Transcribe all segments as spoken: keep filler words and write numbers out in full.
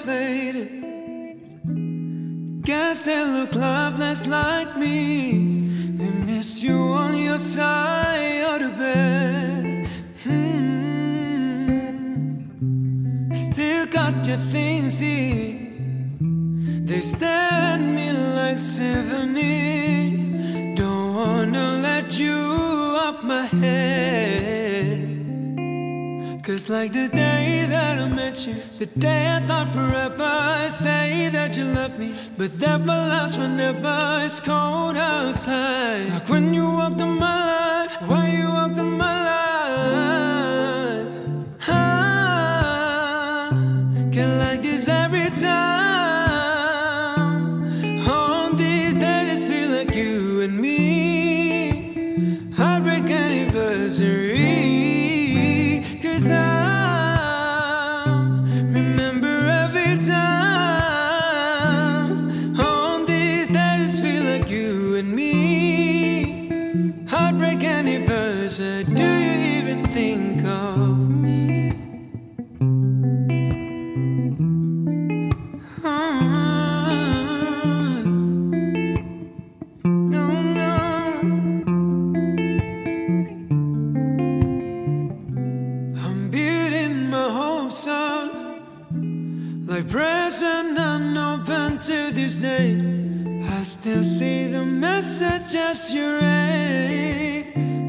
inflated. Guess they look loveless like me. They miss you on your side of the bed. hmm. Still got your things here. They stare at me like symphony. Don't wanna let you up my head. Cause like the day that I met you, the day I thought forever, I say that you love me, but that will last whenever it's cold outside. Like when you walked in my life, why you walked in my life. I get like this every time. On these days feel like you and me. Heartbreak anniversary. Cause I remember every time. On these days feel like you and me. Heartbreak anniversary. Do you even think of me? No, no. Like present unopened to this day, I still see the message as you read.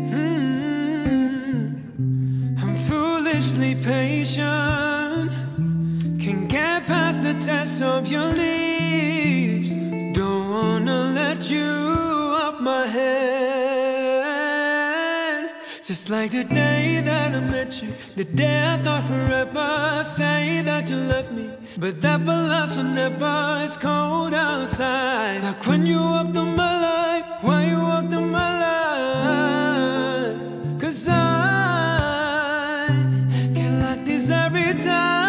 mm-hmm. I'm foolishly patient, can't get past the test of your lips. Don't wanna let you up my head. Just like the day that I met you, the day I thought forever, say that you love me, but that will last whenever it's cold outside. Like when you walked in my life, why you walked in my life. Cause I get like this every time.